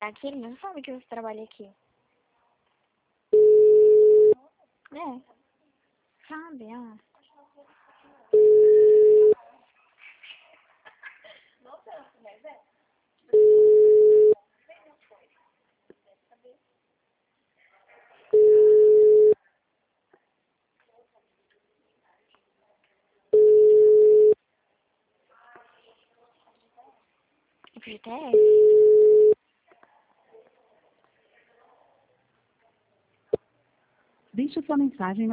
Aqui ele não sabe que você trabalha aqui. É. Sabe, ah. FGTS? Deixe sua mensagem